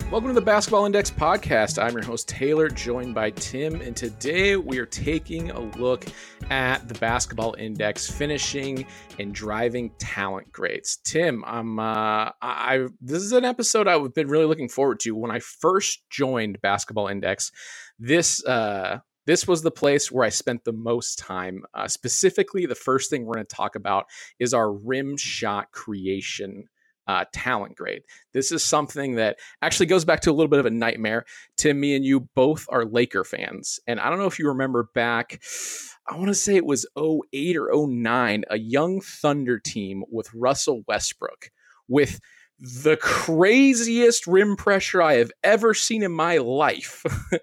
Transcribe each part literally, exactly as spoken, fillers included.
Welcome to the Basketball Index podcast. I'm your host, Taylor, joined by Tim, and today we are taking a look at the Basketball Index finishing and driving talent grades. Tim, I'm, uh, I, this is an episode I've been really looking forward to. When I first joined Basketball Index, this uh, this was the place where I spent the most time. Uh, specifically, the first thing we're going to talk about is our rim shot creation Uh, talent grade. This is something that actually goes back to a little bit of a nightmare. Tim, me and you both are Laker fans. And I don't know if you remember back, I want to say it was oh eight or oh nine, a young Thunder team with Russell Westbrook with the craziest rim pressure I have ever seen in my life.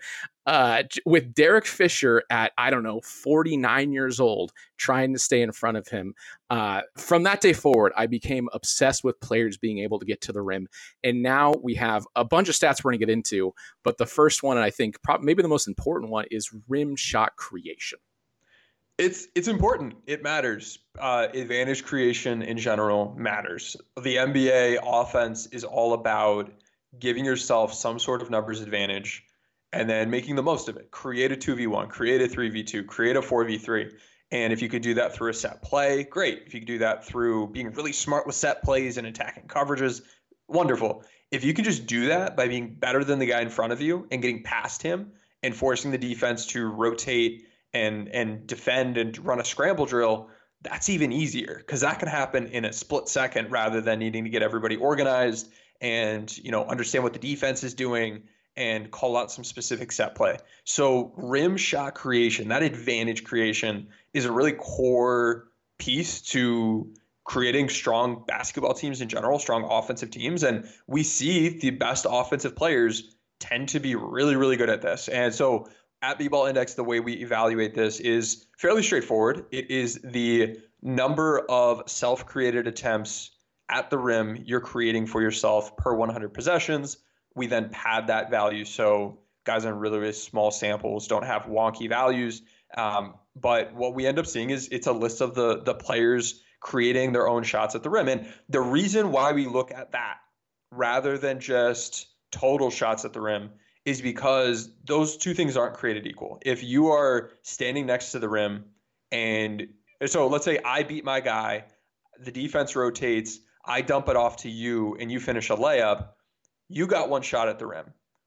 uh, with Derek Fisher at, I don't know, forty-nine years old, trying to stay in front of him. Uh, from that day forward, I became obsessed with players being able to get to the rim. And now we have a bunch of stats we're going to get into. But the first one, and I think probably maybe the most important one, is rim shot creation. It's it's important. It matters. Uh, advantage creation in general matters. The N B A offense is all about giving yourself some sort of numbers advantage and then making the most of it. Create a two v one, create a three v two, create a four v three. And if you could do that through a set play, great. If you could do that through being really smart with set plays and attacking coverages, wonderful. If you can just do that by being better than the guy in front of you and getting past him and forcing the defense to rotate and and defend and run a scramble drill, that's even easier because that can happen in a split second rather than needing to get everybody organized and, you know, understand what the defense is doing and call out some specific set play. So rim shot creation, that advantage creation, is a really core piece to creating strong basketball teams in general, strong offensive teams. And we see the best offensive players tend to be really, really good at this. And so at B-Ball Index, the way we evaluate this is fairly straightforward. It is the number of self-created attempts at the rim you're creating for yourself per one hundred possessions. We then pad that value so guys on really, really small samples don't have wonky values. Um, but what we end up seeing is it's a list of the, the players creating their own shots at the rim. And the reason why we look at that rather than just total shots at the rim is because those two things aren't created equal. If you are standing next to the rim and so let's say I beat my guy, the defense rotates, I dump it off to you and you finish a layup, you got one shot at the rim.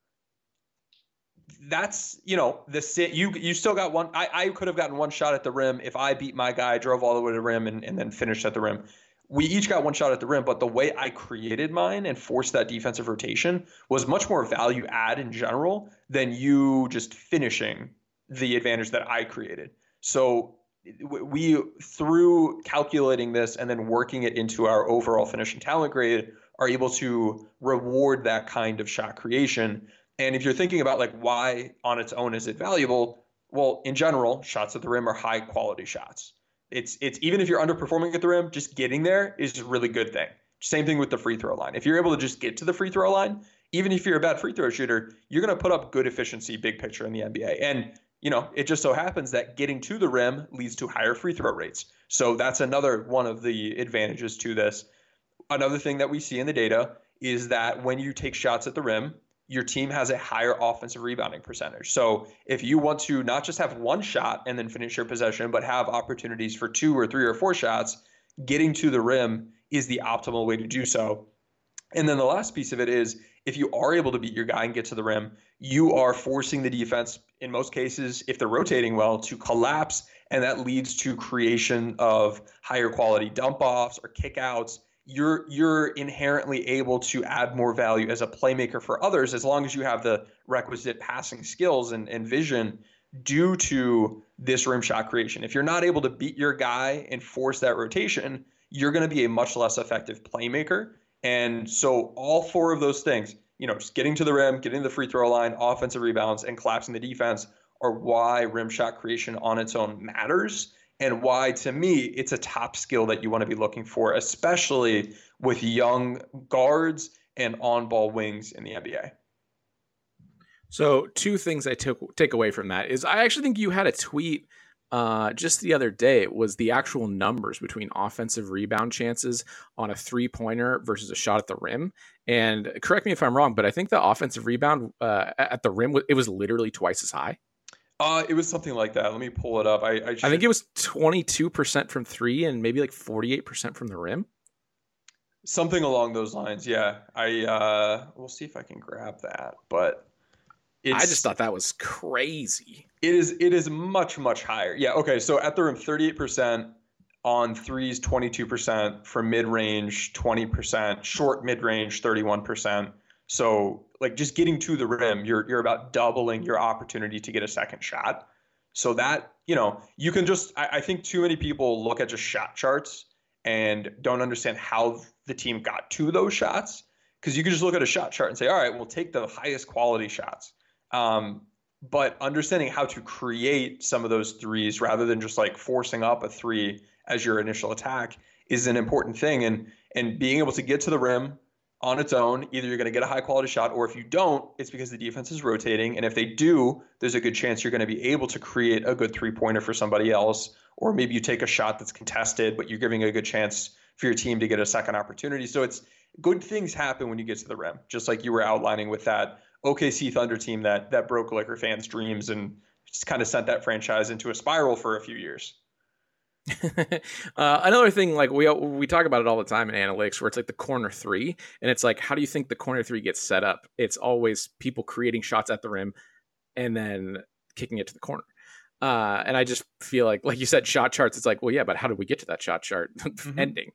That's, you know, the you you still got one. I, I could have gotten one shot at the rim if I beat my guy, drove all the way to the rim and, and then finished at the rim. We each got one shot at the rim, but the way I created mine and forced that defensive rotation was much more value add in general than you just finishing the advantage that I created. So we, through calculating this and then working it into our overall finishing talent grade, are able to reward that kind of shot creation. And if you're thinking about like why on its own is it valuable, well, in general, shots at the rim are high quality shots. It's it's even if you're underperforming at the rim, just getting there is a really good thing. Same thing with the free throw line. If you're able to just get to the free throw line, even if you're a bad free throw shooter, you're going to put up good efficiency, big picture in the N B A. And, you know, it just so happens that getting to the rim leads to higher free throw rates. So that's another one of the advantages to this. Another thing that we see in the data is that when you take shots at the rim, your team has a higher offensive rebounding percentage. So if you want to not just have one shot and then finish your possession, but have opportunities for two or three or four shots, getting to the rim is the optimal way to do so. And then the last piece of it is if you are able to beat your guy and get to the rim, you are forcing the defense, in most cases, if they're rotating well, to collapse. And that leads to creation of higher quality dump offs or kickouts. You're you're inherently able to add more value as a playmaker for others as long as you have the requisite passing skills and, and vision due to this rim shot creation. If you're not able to beat your guy and force that rotation, you're going to be a much less effective playmaker. And so all four of those things, you know, just getting to the rim, getting to the free throw line, offensive rebounds, and collapsing the defense are why rim shot creation on its own matters. And why, to me, it's a top skill that you want to be looking for, especially with young guards and on-ball wings in the N B A. So two things I took take away from that is I actually think you had a tweet uh, just the other day was the actual numbers between offensive rebound chances on a three pointer versus a shot at the rim. And correct me if I'm wrong, but I think the offensive rebound uh, at the rim, it was literally twice as high. Uh, it was something like that. Let me pull it up. I I, should... I think it was twenty-two percent from three and maybe like forty-eight percent from the rim. Something along those lines. Yeah. I uh, we'll see if I can grab that, but it's, I just thought that was crazy. It is. It is much, much higher. Yeah. Okay. So at the rim, thirty-eight percent on threes, twenty-two percent from mid range, twenty percent short mid range, thirty-one percent. So like just getting to the rim, you're you're about doubling your opportunity to get a second shot. So that, you know, you can just, I, I think too many people look at just shot charts and don't understand how the team got to those shots. Because you can just look at a shot chart and say, all right, we'll take the highest quality shots. Um, but understanding how to create some of those threes rather than just like forcing up a three as your initial attack is an important thing. And and being able to get to the rim on its own, either you're going to get a high quality shot, or if you don't, it's because the defense is rotating. And if they do, there's a good chance you're going to be able to create a good three pointer for somebody else. Or maybe you take a shot that's contested, but you're giving a good chance for your team to get a second opportunity. So it's good things happen when you get to the rim, just like you were outlining with that O K C Thunder team that that broke Laker fans' dreams and just kind of sent that franchise into a spiral for a few years. uh, another thing, like we we talk about it all the time in analytics, where it's like the corner three, and it's like, how do you think the corner three gets set up? It's always people creating shots at the rim and then kicking it to the corner. Uh, and I just feel like, like you said, shot charts. It's like, well, yeah, but how did we get to that shot chart mm-hmm. ending?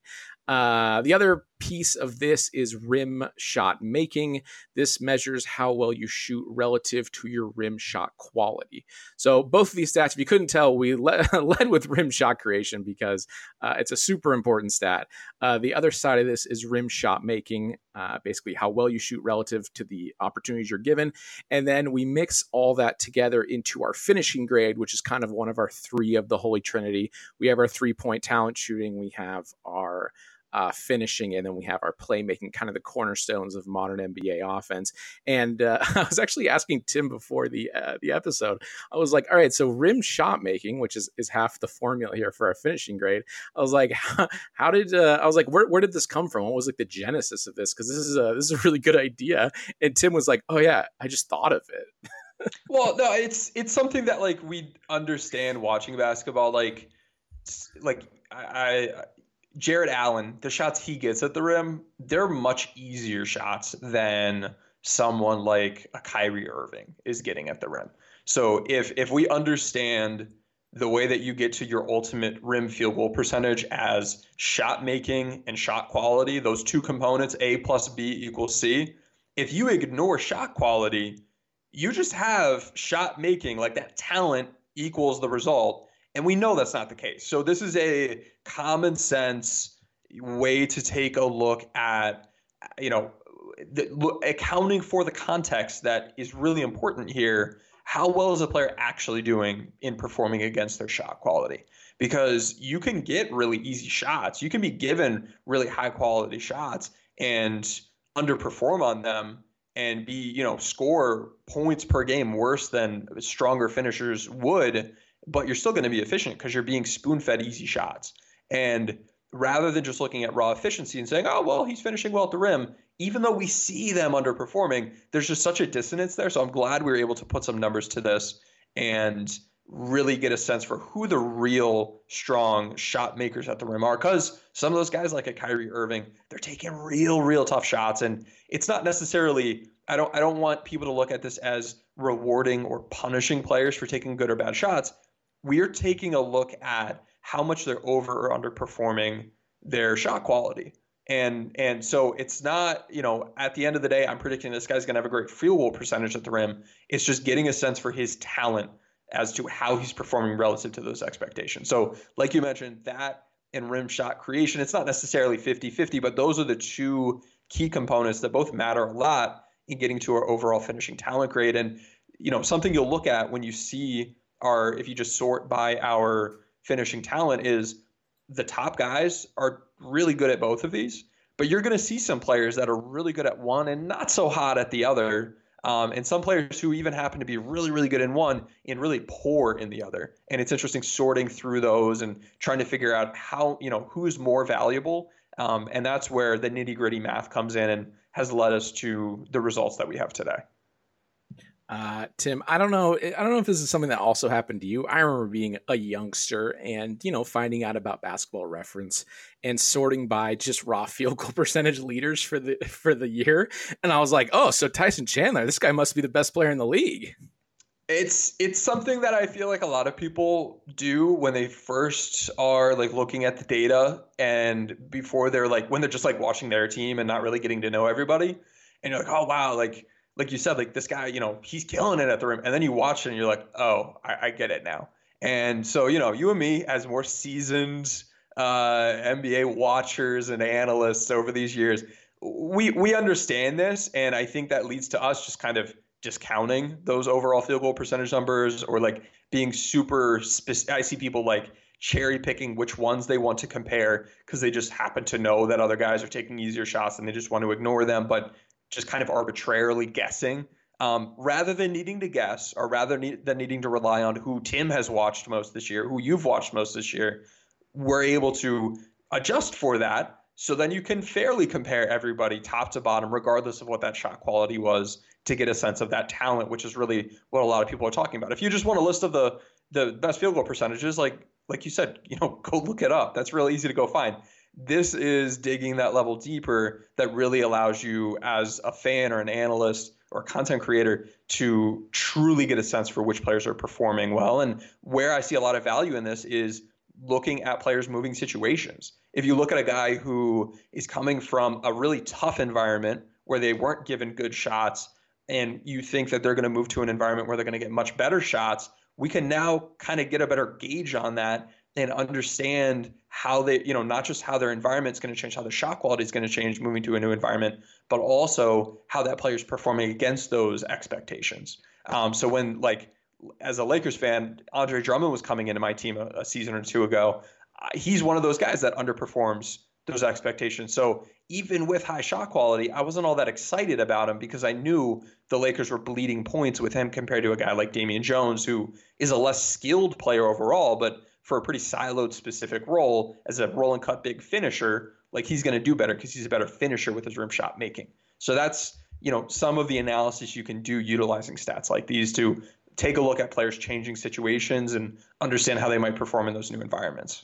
Uh, the other piece of this is rim shot making. This measures how well you shoot relative to your rim shot quality. So both of these stats, if you couldn't tell, we led, led with rim shot creation because uh, it's a super important stat. Uh, the other side of this is rim shot making, uh, basically how well you shoot relative to the opportunities you're given. And then we mix all that together into our finishing grade, which is kind of one of our three of the Holy Trinity. We have our three-point talent shooting. We have our Uh, finishing, and then we have our playmaking, kind of the cornerstones of modern N B A offense. And uh, I was actually asking Tim before the uh, the episode, I was like, all right, so rim shot making, which is is half the formula here for our finishing grade. I was like, how, how did uh, I was like, where where did this come from? What was like the genesis of this? Because this is a this is a really good idea. And Tim was like, oh yeah, I just thought of it. Well, no, it's it's something that like we understand watching basketball, like like I. I Jared Allen, the shots he gets at the rim, they're much easier shots than someone like a Kyrie Irving is getting at the rim. So if if we understand the way that you get to your ultimate rim field goal percentage as shot making and shot quality, those two components, A plus B equals C, if you ignore shot quality, you just have shot making, like that talent equals the result. And we know that's not the case. So this is a common sense way to take a look at, you know, the, accounting for the context that is really important here. How well is a player actually doing in performing against their shot quality? Because you can get really easy shots. You can be given really high quality shots and underperform on them and be, you know, score points per game worse than stronger finishers would. But you're still going to be efficient because you're being spoon-fed easy shots. And rather than just looking at raw efficiency and saying, oh, well, he's finishing well at the rim, even though we see them underperforming, there's just such a dissonance there. So I'm glad we were able to put some numbers to this and really get a sense for who the real strong shot makers at the rim are. Because some of those guys like a Kyrie Irving, they're taking real, real tough shots. And it's not necessarily – I don't I don't want people to look at this as rewarding or punishing players for taking good or bad shots. We are taking a look at how much they're over or underperforming their shot quality. And and so it's not, you know, at the end of the day, I'm predicting this guy's going to have a great field goal percentage at the rim. It's just getting a sense for his talent as to how he's performing relative to those expectations. So like you mentioned, that and rim shot creation, it's not necessarily fifty-fifty, but those are the two key components that both matter a lot in getting to our overall finishing talent grade. And, you know, something you'll look at when you see our, if you just sort by our finishing talent, is the top guys are really good at both of these, but you're going to see some players that are really good at one and not so hot at the other. Um, and some players who even happen to be really, really good in one and really poor in the other. And it's interesting sorting through those and trying to figure out how, you know, who is more valuable. Um, and that's where the nitty gritty math comes in and has led us to the results that we have today. Uh, Tim, I don't know. I don't know if this is something that also happened to you. I remember being a youngster and, you know, finding out about Basketball Reference and sorting by just raw field goal percentage leaders for the, for the year. And I was like, oh, so Tyson Chandler, this guy must be the best player in the league. It's it's something that I feel like a lot of people do when they first are like looking at the data and before they're like when they're just like watching their team and not really getting to know everybody. And you're like, oh wow, like like you said, like this guy, you know, he's killing it at the rim. And then you watch it and you're like, oh, I, I get it now. And so, you know, you and me as more seasoned uh, N B A watchers and analysts over these years, we we understand this, and I think that leads to us just kind of discounting those overall field goal percentage numbers or like being super specific. I see people like cherry picking which ones they want to compare because they just happen to know that other guys are taking easier shots and they just want to ignore them, but just kind of arbitrarily guessing um, rather than needing to guess or rather need, than needing to rely on who Tim has watched most this year, who you've watched most this year. We're able to adjust for that. So then you can fairly compare everybody top to bottom, regardless of what that shot quality was, to get a sense of that talent, which is really what a lot of people are talking about. If you just want a list of the the best field goal percentages, like like you said, you know, go look it up. That's real easy to go find. This is digging that level deeper that really allows you as a fan or an analyst or content creator to truly get a sense for which players are performing well. And where I see a lot of value in this is looking at players moving situations. If you look at a guy who is coming from a really tough environment where they weren't given good shots, and you think that they're going to move to an environment where they're going to get much better shots, we can now kind of get a better gauge on that and understand how they, you know, not just how their environment is going to change, how their shot quality is going to change moving to a new environment, but also how that player is performing against those expectations. Um, so when, like, as a Lakers fan, Andre Drummond was coming into my team a, a season or two ago, uh, he's one of those guys that underperforms those expectations. So even with high shot quality, I wasn't all that excited about him because I knew the Lakers were bleeding points with him compared to a guy like Damian Jones, who is a less skilled player overall, but for a pretty siloed specific role as a roll and cut big finisher, like he's going to do better because he's a better finisher with his rim shot making. So that's, you know, some of the analysis you can do utilizing stats like these to take a look at players changing situations and understand how they might perform in those new environments.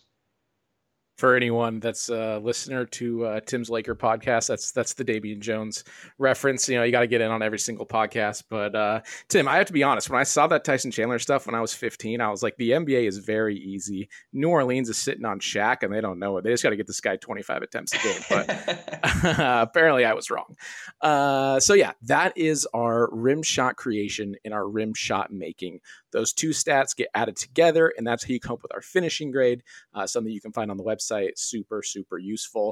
For anyone that's a listener to uh, Tim's Laker podcast, that's that's the Damian Jones reference. You know, you got to get in on every single podcast. But uh, Tim, I have to be honest. When I saw that Tyson Chandler stuff when I was fifteen, I was like, the N B A is very easy. New Orleans is sitting on Shaq, and they don't know it. They just got to get this guy twenty-five attempts a game. But apparently, I was wrong. Uh, so yeah, that is our rim shot creation and our rim shot making. Those two stats get added together, and that's how you come up with our finishing grade, uh, something you can find on the website. Super, super useful.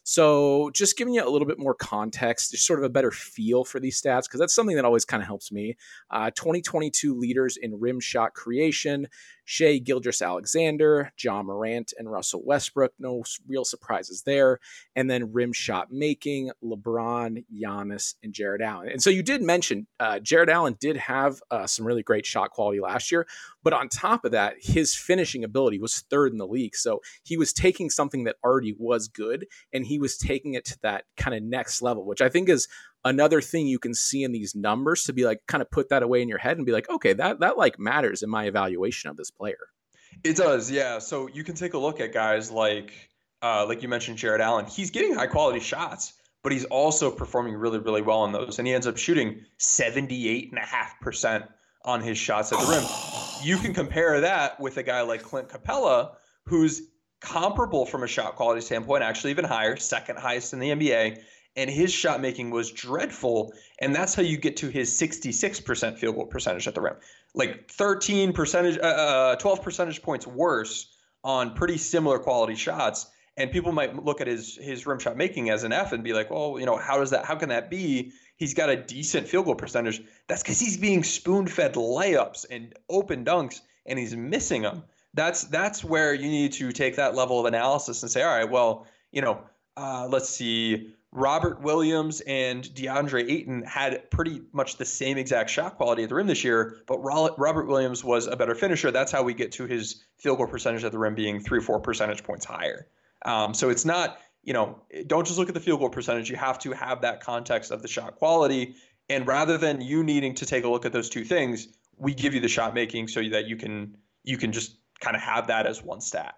So just giving you a little bit more context, just sort of a better feel for these stats, because that's something that always kind of helps me. Uh, twenty twenty-two leaders in rim shot creation: Shai Gilgeous-Alexander, Ja Morant, and Russell Westbrook. No real surprises there. And then rim shot making: LeBron, Giannis, and Jared Allen. And so you did mention uh, Jared Allen did have uh, some really great shot quality last year, but on top of that, his finishing ability was third in the league. So he was taking something that already was good, and he was taking it to that kind of next level, which I think is another thing you can see in these numbers to be like, kind of put that away in your head and be like, okay, that, that like matters in my evaluation of this player. It does. Yeah. So you can take a look at guys like, uh, like you mentioned, Jared Allen. He's getting high quality shots, but he's also performing really, really well on those. And he ends up shooting seventy-eight and a half percent on his shots at the rim. You can compare that with a guy like Clint Capella, who's comparable from a shot quality standpoint, actually even higher, second highest in the N B A. And his shot making was dreadful. And that's how you get to his sixty-six percent field goal percentage at the rim. Like thirteen percentage, uh, twelve percentage points worse on pretty similar quality shots. And people might look at his his rim shot making as an F and be like, well, you know, how does that, how can that be? He's got a decent field goal percentage. That's because he's being spoon-fed layups and open dunks, and he's missing them. That's that's where you need to take that level of analysis and say, all right, well, you know, uh, let's see. Robert Williams and DeAndre Ayton had pretty much the same exact shot quality at the rim this year, but Robert Williams was a better finisher. That's how we get to his field goal percentage at the rim being three or four percentage points higher. Um, so it's not, you know, don't just look at the field goal percentage. You have to have that context of the shot quality. And rather than you needing to take a look at those two things, we give you the shot making so that you can you can just kind of have that as one stat.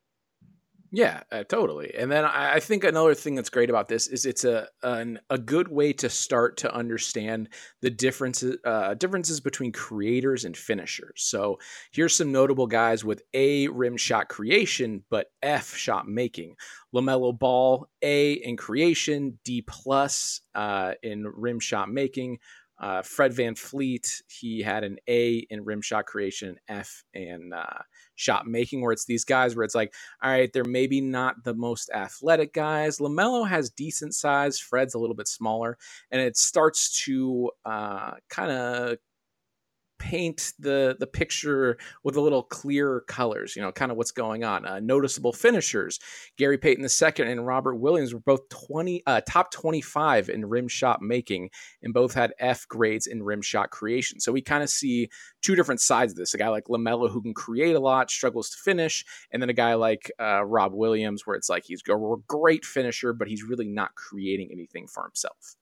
Yeah, uh, totally. And then I, I think another thing that's great about this is it's a an, a good way to start to understand the differences uh, differences between creators and finishers. So here's some notable guys with A, rim shot creation, but F, shot making. LaMelo Ball, A in creation, D plus uh, in rim shot making. Uh, Fred VanVleet, he had an A in rim shot creation, F in uh, shot making, where it's these guys where it's like, all right, they're maybe not the most athletic guys. LaMelo has decent size. Fred's a little bit smaller. And it starts to uh, kind of paint the the picture with a little clearer colors, you know, kind of what's going on. Uh, noticeable finishers, Gary Payton the second and Robert Williams were both twenty uh, top twenty-five in rim shot making, and both had F grades in rim shot creation. So we kind of see two different sides of this. A guy like LaMelo who can create a lot, struggles to finish, and then a guy like uh, Rob Williams where it's like he's a great finisher, but he's really not creating anything for himself.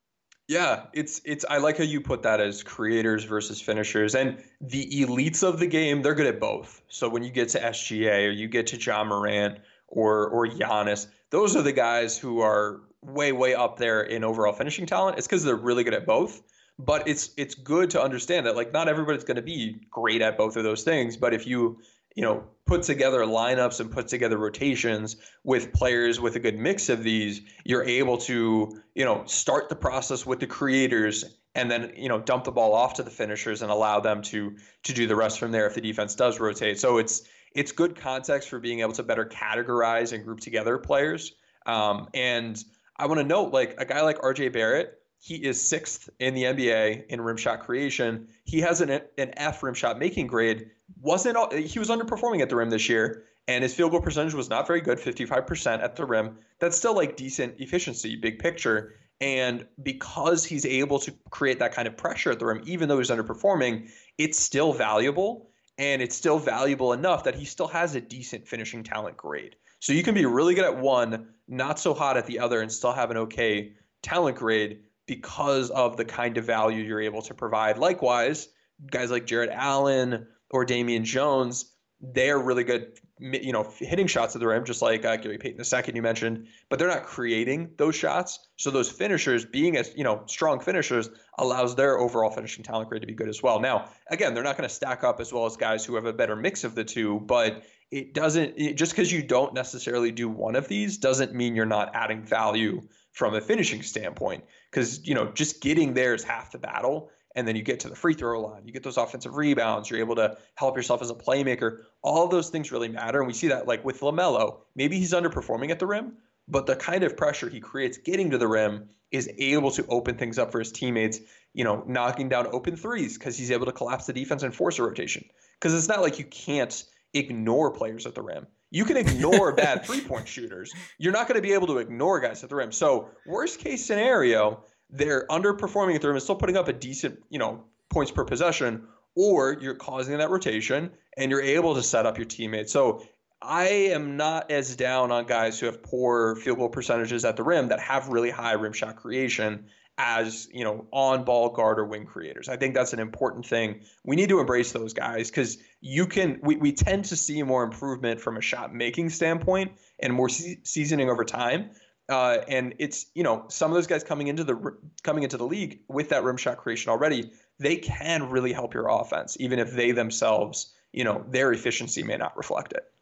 Yeah, it's it's I like how you put that as creators versus finishers. And the elites of the game, they're good at both. So when you get to S G A or you get to Ja Morant or or Giannis, those are the guys who are way, way up there in overall finishing talent. It's because they're really good at both. But it's it's good to understand that like not everybody's going to be great at both of those things. But if you you know, put together lineups and put together rotations with players with a good mix of these, you're able to, you know, start the process with the creators and then, you know, dump the ball off to the finishers and allow them to to do the rest from there if the defense does rotate. So it's it's good context for being able to better categorize and group together players. Um, and I want to note, like a guy like R J Barrett, he is sixth in the N B A in rim shot creation. He has an an F rim shot making grade. Wasn't he was underperforming at the rim this year, and his field goal percentage was not very good, fifty-five percent at the rim. That's still like decent efficiency, big picture. And because he's able to create that kind of pressure at the rim, even though he's underperforming, it's still valuable, and it's still valuable enough that he still has a decent finishing talent grade. So you can be really good at one, not so hot at the other, and still have an okay talent grade because of the kind of value you're able to provide. Likewise, guys like Jarrett Allen or Damian Jones, they're really good, you know, hitting shots at the rim, just like uh, Gary Payton the second you mentioned, but they're not creating those shots. So those finishers, being as, you know, strong finishers, allows their overall finishing talent grade to be good as well. Now, again, they're not going to stack up as well as guys who have a better mix of the two, but it doesn't, it, just because you don't necessarily do one of these doesn't mean you're not adding value from a finishing standpoint, because, you know, just getting there is half the battle. And then you get to the free throw line, you get those offensive rebounds, you're able to help yourself as a playmaker. All of those things really matter. And we see that like with LaMelo, maybe he's underperforming at the rim, but the kind of pressure he creates getting to the rim is able to open things up for his teammates, you know, knocking down open threes because he's able to collapse the defense and force a rotation. Because it's not like you can't ignore players at the rim. You can ignore bad three-point shooters. You're not going to be able to ignore guys at the rim. So worst case scenario, they're underperforming at the rim and still putting up a decent, you know, points per possession, or you're causing that rotation and you're able to set up your teammates. So I am not as down on guys who have poor field goal percentages at the rim that have really high rim shot creation as, you know, on ball guard or wing creators. I think that's an important thing. We need to embrace those guys because you can, we, we tend to see more improvement from a shot making standpoint and more se- seasoning over time. Uh, and it's, you know, some of those guys coming into the coming into the league with that rim shot creation already, they can really help your offense, even if they themselves, you know, their efficiency may not reflect it.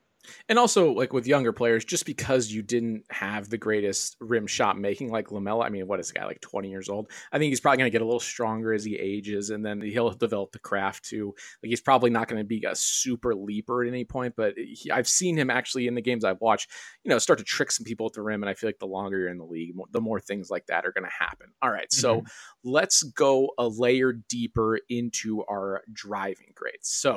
And also, like with younger players, just because you didn't have the greatest rim shot making like LaMelo, I mean, what is this guy, like twenty years old? I think he's probably going to get a little stronger as he ages, and then he'll develop the craft too. Like he's probably not going to be a super leaper at any point, but he, I've seen him actually in the games I've watched, you know, start to trick some people at the rim. And I feel like the longer you're in the league, the more things like that are going to happen. All right, so mm-hmm. let's go a layer deeper into our driving grades. So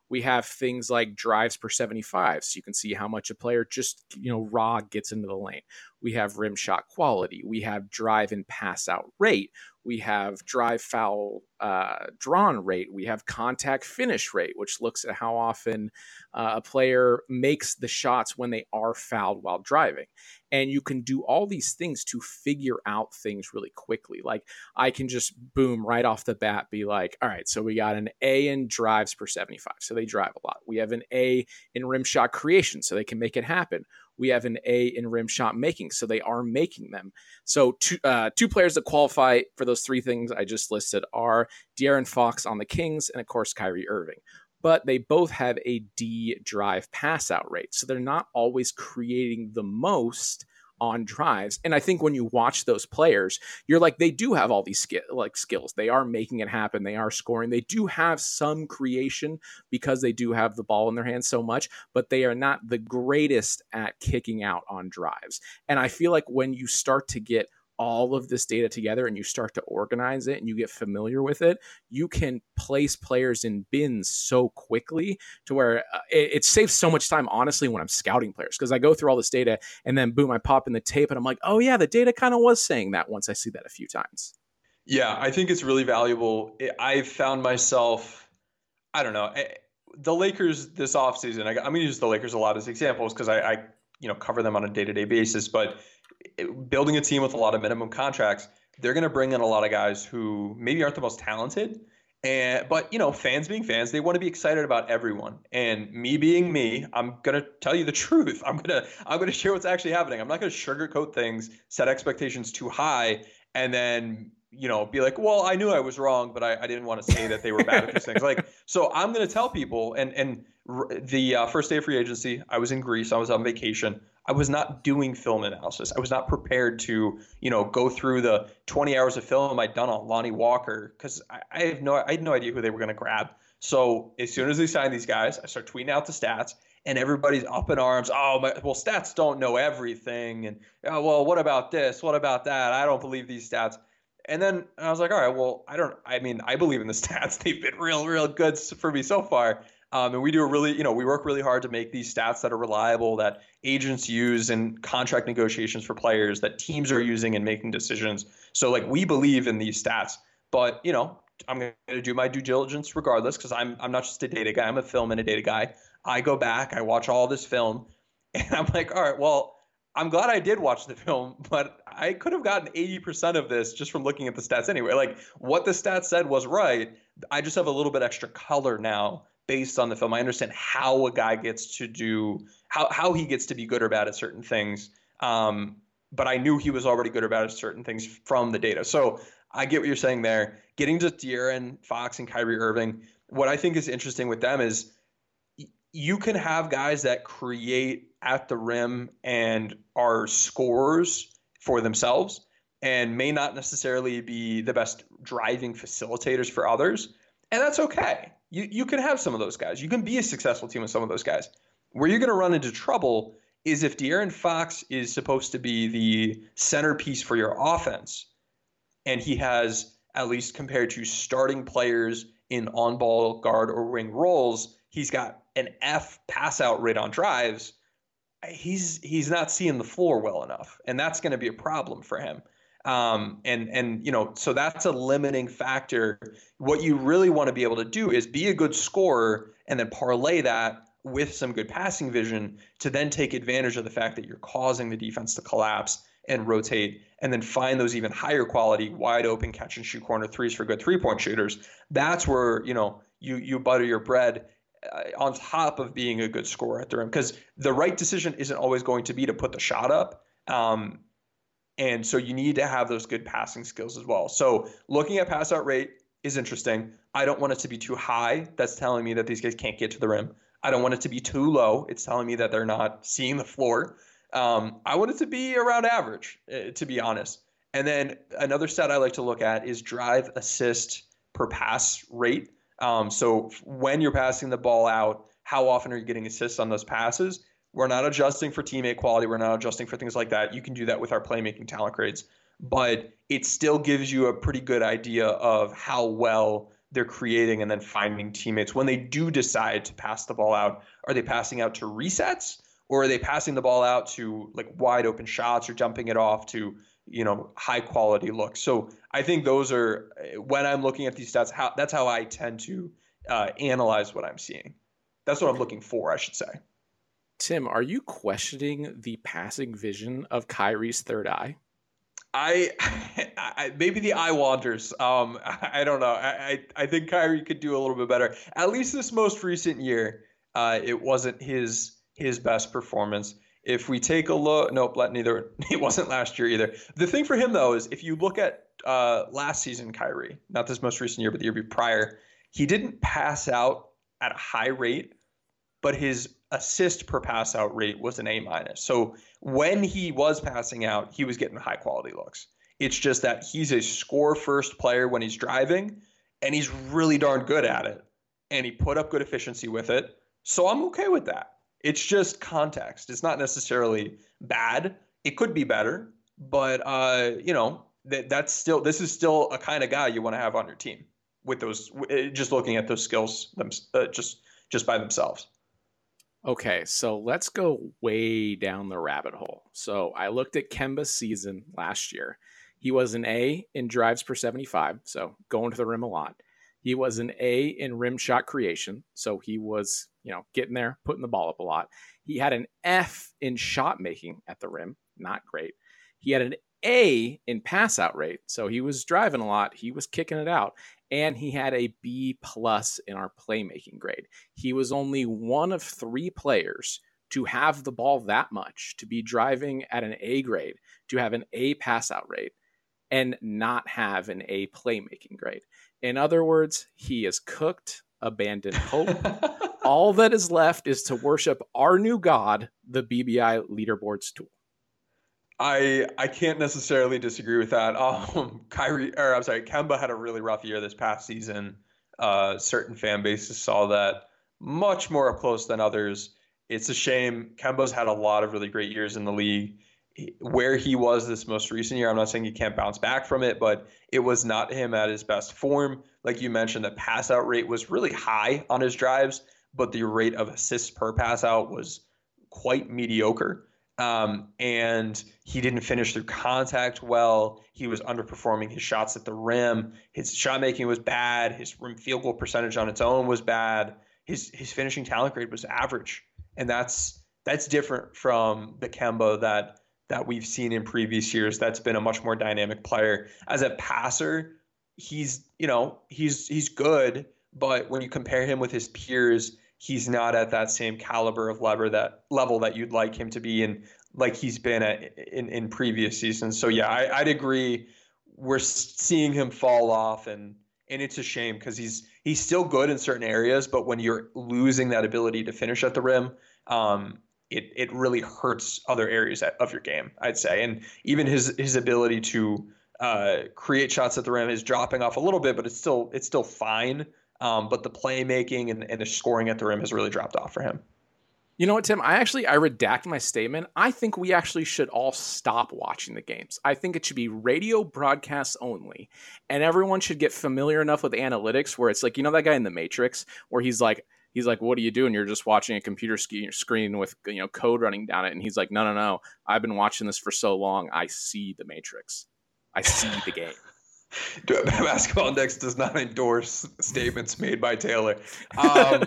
We have things like drives per seventy-five, so you can see how much a player just, you know, raw gets into the lane. We have rim shot quality. We have drive and pass out rate. We have drive foul uh, drawn rate. We have contact finish rate, which looks at how often uh, a player makes the shots when they are fouled while driving. And you can do all these things to figure out things really quickly. Like I can just boom right off the bat, be like, all right, so we got an A in drives per seventy-five. So they drive a lot. We have an A in rim shot creation, so they can make it happen. We have an A in rim shot making, so they are making them. So two, uh, two players that qualify for those three things I just listed are De'Aaron Fox on the Kings and, of course, Kyrie Irving. But they both have a D drive pass out rate, so they're not always creating the most on drives. And I think when you watch those players, you're like, they do have all these skill, like skills. They are making it happen. They are scoring. They do have some creation because they do have the ball in their hands so much, but they are not the greatest at kicking out on drives. And I feel like when you start to get all of this data together and you start to organize it and you get familiar with it, you can place players in bins so quickly to where uh, it, it saves so much time, honestly, when I'm scouting players, because I go through all this data and then boom, I pop in the tape and I'm like, oh yeah, the data kind of was saying that once I see that a few times. Yeah, I think it's really valuable. I've found myself, I don't know, the Lakers this offseason, I, I'm going to use the Lakers a lot as examples because I, I you know, cover them on a day-to-day basis, but building a team with a lot of minimum contracts, they're going to bring in a lot of guys who maybe aren't the most talented. And but, you know, fans being fans, they want to be excited about everyone. And me being me, I'm going to tell you the truth. I'm going to I'm going to share what's actually happening. I'm not going to sugarcoat things, set expectations too high, and then, you know, be like, well, I knew I was wrong, but I, I didn't want to say that they were bad at these things. Like, so I'm going to tell people, and and the uh, first day of free agency, I was in Greece. I was on vacation. I was not doing film analysis. I was not prepared to, you know, go through the twenty hours of film I'd done on Lonnie Walker because I, I have no, I had no idea who they were going to grab. So as soon as they signed these guys, I start tweeting out the stats, and everybody's up in arms. Oh, my, well, stats don't know everything, and oh, well, what about this? What about that? I don't believe these stats. And then I was like, all right, well, I don't. I mean, I believe in the stats. They've been real, real good for me so far. Um, and we do a really, you know, we work really hard to make these stats that are reliable, that agents use in contract negotiations for players, that teams are using in making decisions. So, like, we believe in these stats, but, you know, I'm going to do my due diligence regardless because I'm I'm not just a data guy. I'm a film and a data guy. I go back, I watch all this film, and I'm like, all right, well, I'm glad I did watch the film, but I could have gotten eighty percent of this just from looking at the stats anyway. Like, what the stats said was right. I just have a little bit extra color now based on the film. I understand how a guy gets to do, how, how he gets to be good or bad at certain things. Um, but I knew he was already good or bad at certain things from the data. So I get what you're saying there. Getting to De'Aaron Fox and Kyrie Irving, what I think is interesting with them is y- you can have guys that create at the rim and are scorers for themselves and may not necessarily be the best driving facilitators for others. And that's okay. You you can have some of those guys. You can be a successful team with some of those guys. Where you're going to run into trouble is if De'Aaron Fox is supposed to be the centerpiece for your offense, and he has, at least compared to starting players in on-ball guard or wing roles, he's got an F pass-out rate on drives. He's he's not seeing the floor well enough, and that's going to be a problem for him. Um, and, and, you know, so that's a limiting factor. What you really want to be able to do is be a good scorer and then parlay that with some good passing vision to then take advantage of the fact that you're causing the defense to collapse and rotate, and then find those even higher quality, wide open catch and shoot corner threes for good three point shooters. That's where, you know, you, you butter your bread uh, on top of being a good scorer at the rim, because the right decision isn't always going to be to put the shot up. Um, And so you need to have those good passing skills as well. So looking at pass out rate is interesting. I don't want it to be too high. That's telling me that these guys can't get to the rim. I don't want it to be too low. It's telling me that they're not seeing the floor. Um, I want it to be around average, uh, to be honest. And then another stat I like to look at is drive assist per pass rate. Um, so when you're passing the ball out, how often are you getting assists on those passes? We're not adjusting for teammate quality. We're not adjusting for things like that. You can do that with our playmaking talent grades. But it still gives you a pretty good idea of how well they're creating and then finding teammates when they do decide to pass the ball out. Are they passing out to resets, or are they passing the ball out to like wide open shots or jumping it off to, you know, high quality looks? So I think those are, when I'm looking at these stats, how that's how I tend to uh, analyze what I'm seeing. That's what I'm looking for, I should say. Tim, are you questioning the passing vision of Kyrie's third eye? I, I maybe the eye wanders. Um, I, I don't know. I, I think Kyrie could do a little bit better. At least this most recent year, uh, it wasn't his his best performance. If we take a look, nope, neither. It wasn't last year either. The thing for him though is if you look at uh, last season, Kyrie, not this most recent year, but the year prior, he didn't pass out at a high rate, but his assist per pass out rate was an A minus. So when he was passing out, he was getting high quality looks. It's just that he's a score first player when he's driving, and he's really darn good at it. And he put up good efficiency with it. So I'm okay with that. It's just context. It's not necessarily bad. It could be better, but uh, you know, that that's still, this is still a kind of guy you want to have on your team with those, just looking at those skills them, uh, just, just by themselves. Okay, so let's go way down the rabbit hole. So I looked at Kemba's season last year. He was an A in drives per seventy-five, so going to the rim a lot. He was an A in rim shot creation, so he was, you know, getting there, putting the ball up a lot. He had an F in shot making at the rim, not great. He had an A in pass out rate, so he was driving a lot, he was kicking it out. And he had a B plus in our playmaking grade. He was only one of three players to have the ball that much, to be driving at an A grade, to have an A pass out rate, and not have an A playmaking grade. In other words, he is cooked, abandoned hope. All that is left is to worship our new god, the B B I leaderboards tool. I I can't necessarily disagree with that. Um, Kyrie, or I'm sorry, Kemba had a really rough year this past season. Uh, certain fan bases saw that much more up close than others. It's a shame. Kemba's had a lot of really great years in the league. Where he was this most recent year, I'm not saying he can't bounce back from it, but it was not him at his best form. Like you mentioned, the pass out rate was really high on his drives, but the rate of assists per pass out was quite mediocre. Um, and he didn't finish through contact well. He was underperforming his shots at the rim. His shot making was bad. His rim field goal percentage on its own was bad. His his finishing talent grade was average, and that's that's different from the Kemba that that we've seen in previous years. That's been a much more dynamic player. As a passer, he's you know he's he's good, but when you compare him with his peers, he's not at that same caliber of lever that level that you'd like him to be in, like he's been at in, in previous seasons. So yeah, I, I'd agree. We're seeing him fall off, and and it's a shame because he's he's still good in certain areas, but when you're losing that ability to finish at the rim, um, it it really hurts other areas of your game, I'd say. And even his his ability to uh, create shots at the rim is dropping off a little bit, but it's still it's still fine. Um, but the playmaking and, and the scoring at the rim has really dropped off for him. You know what, Tim? I actually, I redact my statement. I think we actually should all stop watching the games. I think it should be radio broadcasts only. And everyone should get familiar enough with analytics where it's like, you know that guy in The Matrix where he's like, he's like, what do you do? And you're just watching a computer screen with, you know, code running down it. And he's like, no, no, no. I've been watching this for so long. I see The Matrix. I see the game. Basketball Index does not endorse statements made by Taylor. Um,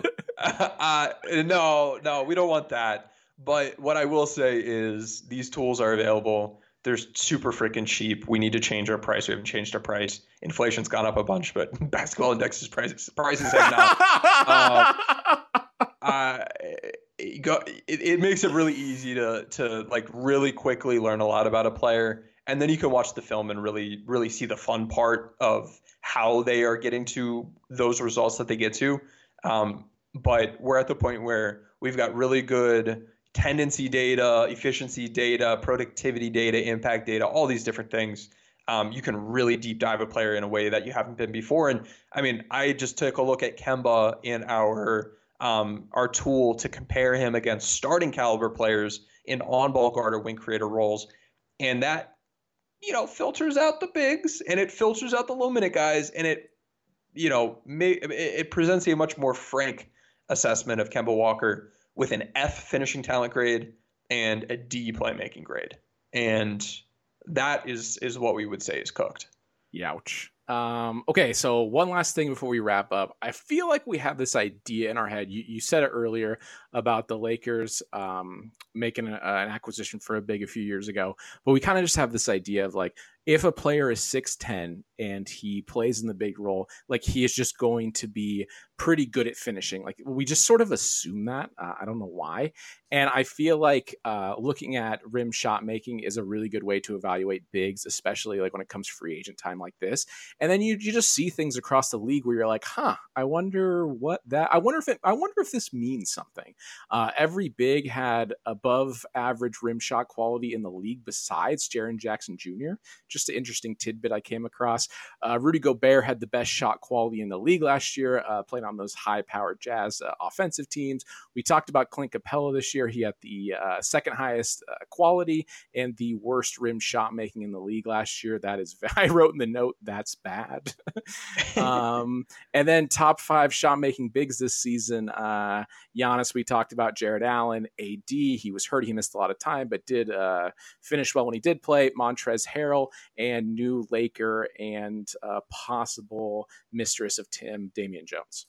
uh, no, no, we don't want that. But what I will say is these tools are available. They're super freaking cheap. We need to change our price. We haven't changed our price. Inflation's gone up a bunch, but Basketball Index's prices prices have not. uh, uh, it, go, it, it makes it really easy to to like really quickly learn a lot about a player. And then you can watch the film and really, really see the fun part of how they are getting to those results that they get to. Um, but we're at the point where we've got really good tendency data, efficiency data, productivity data, impact data, all these different things. Um, you can really deep dive a player in a way that you haven't been before. And I mean, I just took a look at Kemba in our um, our tool to compare him against starting caliber players in on-ball guard or wing creator roles. And that, you know, filters out the bigs and it filters out the low minute guys, and it you know, may, it, it presents a much more frank assessment of Kemba Walker with an F finishing talent grade and a D playmaking grade. And that is is what we would say is cooked. Youch. Um, okay, so one last thing before we wrap up. I feel like we have this idea in our head. You, you said it earlier about the Lakers um, making a, an acquisition for a big a few years ago, but we kind of just have this idea of like, if a player is six ten and he plays in the big role, like he is just going to be pretty good at finishing. Like we just sort of assume that. Uh, I don't know why. And I feel like uh, looking at rim shot making is a really good way to evaluate bigs, especially like when it comes to free agent time like this. And then you you just see things across the league where you're like, huh, I wonder what that, I wonder if it, I wonder if this means something. Uh, every big had above average rim shot quality in the league besides Jaren Jackson Junior Just an interesting tidbit I came across. Uh, Rudy Gobert had the best shot quality in the league last year, uh, playing on those high-powered Jazz uh, offensive teams. We talked about Clint Capella this year. He had the uh, second highest uh, quality and the worst rim shot making in the league last year. That is, I wrote in the note, that's bad. um, and then top five shot making bigs this season. Uh, Giannis, we talked about. Jared Allen, A D. He was hurt. He missed a lot of time, but did uh, finish well when he did play. Montrezl Harrell, and new Laker and uh, possible mistress of Tim, Damian Jones.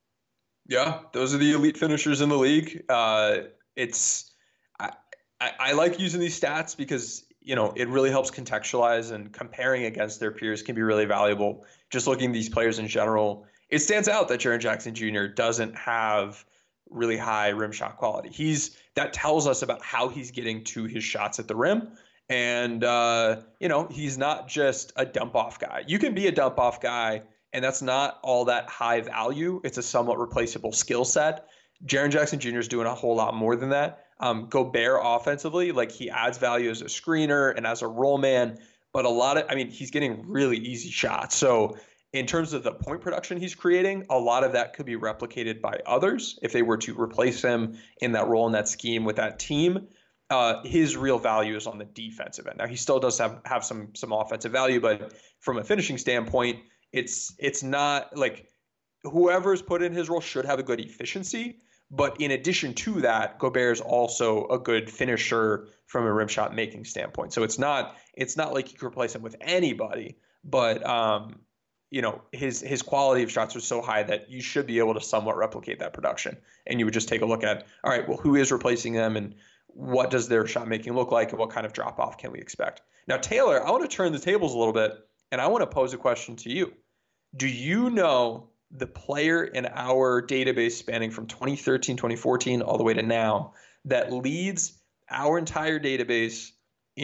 Yeah, those are the elite finishers in the league. Uh, it's I, I, I like using these stats because, you know, it really helps contextualize, and comparing against their peers can be really valuable. Just looking at these players in general, it stands out that Jaren Jackson Junior doesn't have really high rim shot quality. He's that tells us about how he's getting to his shots at the rim. And, uh, you know, he's not just a dump off guy. You can be a dump off guy, and that's not all that high value. It's a somewhat replaceable skill set. Jaren Jackson Junior is doing a whole lot more than that. Um, Gobert offensively, like he adds value as a screener and as a roll man, but a lot of, I mean, he's getting really easy shots. So in terms of the point production he's creating, a lot of that could be replicated by others if they were to replace him in that role, in that scheme with that team. Uh, his real value is on the defensive end. Now he still does have, have some some offensive value, but from a finishing standpoint, it's it's not like whoever's put in his role should have a good efficiency. But in addition to that, Gobert is also a good finisher from a rim shot making standpoint. So it's not it's not like you can replace him with anybody, but um, you know, his his quality of shots was so high that you should be able to somewhat replicate that production. And you would just take a look at, all right, well, who is replacing them, and what does their shot making look like, and what kind of drop off can we expect? Now, Taylor, I want to turn the tables a little bit, and I want to pose a question to you. Do you know the player in our database spanning from twenty thirteen, twenty fourteen, all the way to now that leads our entire database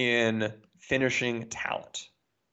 in finishing talent?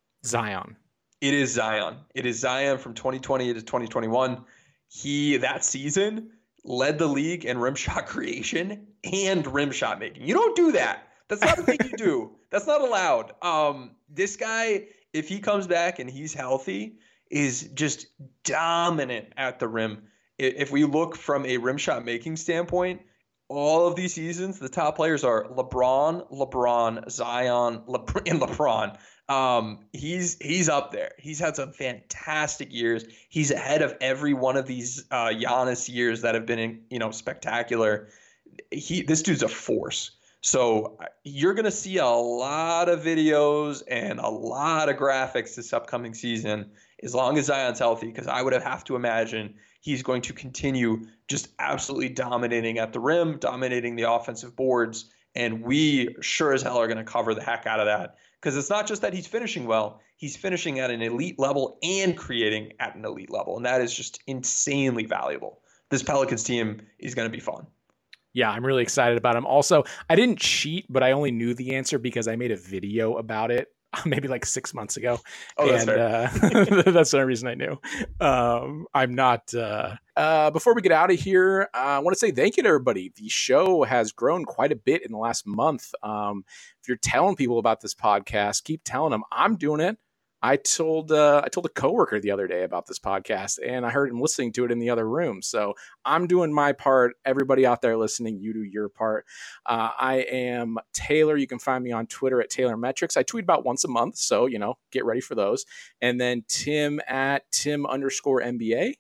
Zion. It is Zion. It is Zion from twenty twenty to twenty twenty-one. He, that season, led the league in rim shot creation and rim shot making. You don't do that. That's not a thing you do. That's not allowed. Um, this guy, if he comes back and he's healthy, is just dominant at the rim. If we look from a rim shot making standpoint, all of these seasons, the top players are LeBron, LeBron, Zion, LeBron, and LeBron. Um, he's he's up there. He's had some fantastic years. He's ahead of every one of these uh, Giannis years that have been, in, you know, spectacular. He this dude's a force. So you're going to see a lot of videos and a lot of graphics this upcoming season, as long as Zion's healthy, because I would have to imagine he's going to continue just absolutely dominating at the rim, dominating the offensive boards, and we sure as hell are going to cover the heck out of that. Because it's not just that he's finishing well, he's finishing at an elite level and creating at an elite level. And that is just insanely valuable. This Pelicans team is going to be fun. Yeah, I'm really excited about him. Also, I didn't cheat, but I only knew the answer because I made a video about it maybe like six months ago. Oh, that's and fair. Uh, that's the only reason I knew. Um, I'm not. Uh, uh, before we get out of here, uh, I want to say thank you to everybody. The show has grown quite a bit in the last month. Um, if you're telling people about this podcast, keep telling them. I'm doing it. I told uh, I told a coworker the other day about this podcast, and I heard him listening to it in the other room. So I'm doing my part. Everybody out there listening, you do your part. Uh, I am Taylor. You can find me on Twitter at Taylor Metrics. I tweet about once a month, so you know, get ready for those. And then Tim at Tim underscore N B A.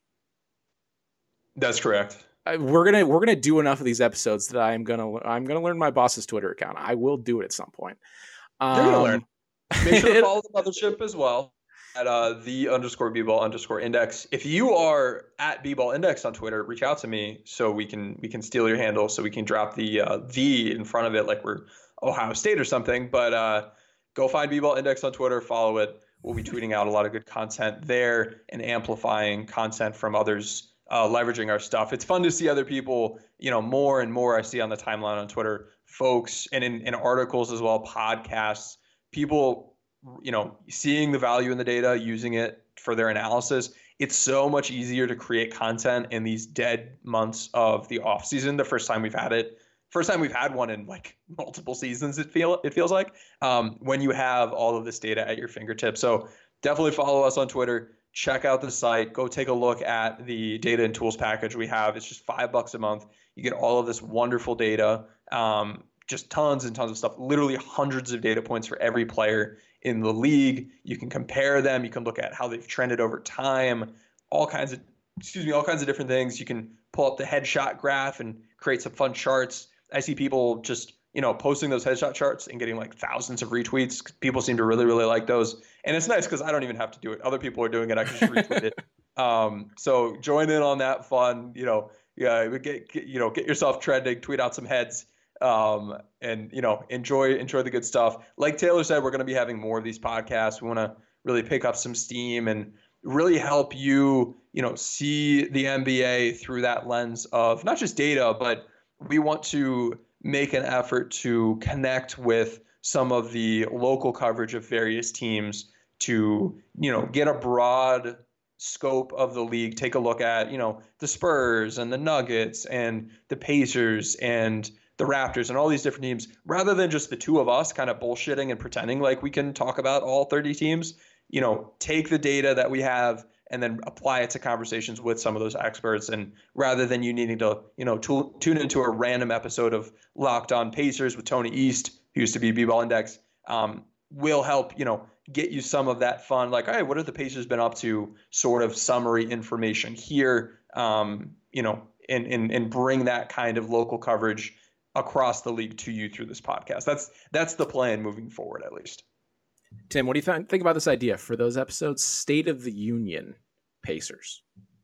That's correct. We're gonna we're gonna do enough of these episodes that I'm gonna I'm gonna learn my boss's Twitter account. I will do it at some point. Um, You're gonna learn. Make sure to follow the mothership as well at uh, the underscore b-ball underscore index. If you are at b-ball index on Twitter, reach out to me so we can we can steal your handle, so we can drop the uh, the in front of it like we're Ohio State or something. But uh, go find b-ball index on Twitter, follow it. We'll be tweeting out a lot of good content there and amplifying content from others. Uh, leveraging our stuff. It's fun to see other people, you know, more and more I see on the timeline on Twitter, folks, and in, in articles as well, podcasts, people, you know, seeing the value in the data, using it for their analysis. It's so much easier to create content in these dead months of the off season. The first time we've had it, first time we've had one in like multiple seasons, it feel it feels like, um, when you have all of this data at your fingertips. So definitely follow us on Twitter. Check out the site. Go take a look at the data and tools package we have. It's just five bucks a month. You get all of this wonderful data, um, just tons and tons of stuff, literally hundreds of data points for every player in the league. You can compare them. You can look at how they've trended over time, all kinds of, excuse me, all kinds of different things. You can pull up the headshot graph and create some fun charts. I see people just, you know, posting those headshot charts and getting like thousands of retweets. People seem to really, really like those. And it's nice because I don't even have to do it. Other people are doing it. I can just retweet it. Um, so join in on that fun, you know, yeah, get, get, you know, get yourself trending, tweet out some heads, um, and, you know, enjoy, enjoy the good stuff. Like Taylor said, we're going to be having more of these podcasts. We want to really pick up some steam and really help you, you know, see the N B A through that lens of not just data, but we want to make an effort to connect with some of the local coverage of various teams to, you know, get a broad scope of the league, take a look at, you know, the Spurs and the Nuggets and the Pacers and the Raptors and all these different teams, rather than just the two of us kind of bullshitting and pretending like we can talk about all thirty teams. You know, take the data that we have and then apply it to conversations with some of those experts. And rather than you needing to, you know, to, tune into a random episode of Locked On Pacers with Tony East, who used to be B-Ball Index, um, will help, you know, get you some of that fun, like, all right, what have the Pacers been up to, sort of summary information here, um, you know, and, and, and bring that kind of local coverage across the league to you through this podcast. That's, that's the plan moving forward, at least. Tim, what do you th- think about this idea for those episodes? State of the Union Pacers.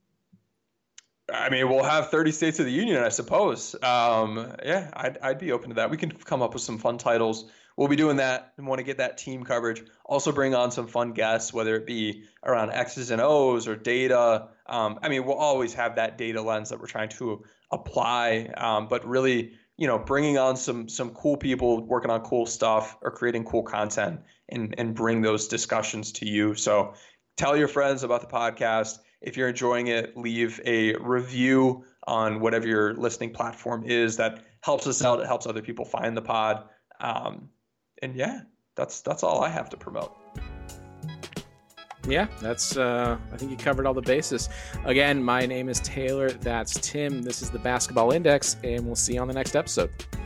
I mean, we'll have thirty States of the Union, I suppose. Um, yeah, I'd, I'd be open to that. We can come up with some fun titles. We'll be doing that and want to get that team coverage. Also bring on some fun guests, whether it be around X's and O's or data. Um, I mean, we'll always have that data lens that we're trying to apply, um, but really, you know, bringing on some some cool people working on cool stuff or creating cool content and and bring those discussions to you. So tell your friends about the podcast. If you're enjoying it, leave a review on whatever your listening platform is. That helps us out. It helps other people find the pod. Um, and yeah, that's that's all I have to promote. Yeah, that's, uh, I think you covered all the bases. Again, my name is Taylor. That's Tim. This is the Basketball Index, and we'll see you on the next episode.